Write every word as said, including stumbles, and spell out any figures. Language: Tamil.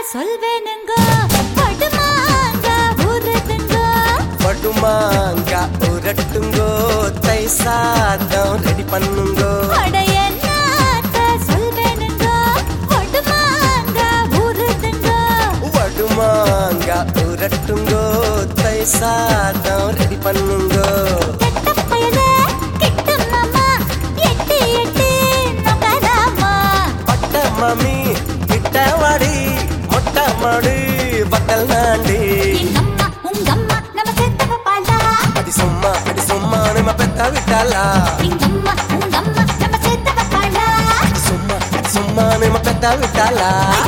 சொல்வேனுங்க படுமாங்க ஊருதுங்க படுமாங்க ஊரட்டுங்கோ தை சாதம் ரெடி பண்ணுங்கோ அட என்னத்த சொல்வேனுங்க படுமாங்க ஊருதுங்க படுமாங்க ஊரட்டுங்கோ தை சாதம் ரெடி பண்ணுங்கோ கெட்ட பயலே கிட்ட மாமா எட்டி எட்டி நகராமா பட்ட மாமி கிட்ட வாடி மொட்டை மாடி பட்டல் நாண்டி எங்கம்மா உங்கம்மா நம்ம செத்தவ பாலா அடி சும்மா அடி சும்மா நம்ம பெத்த விட்டாளா எங்கம்மா உங்கம்மா நம்ம செத்தவ பாலா சும்மா அடி சும்மா நம்ம பெத்த விட்டாளா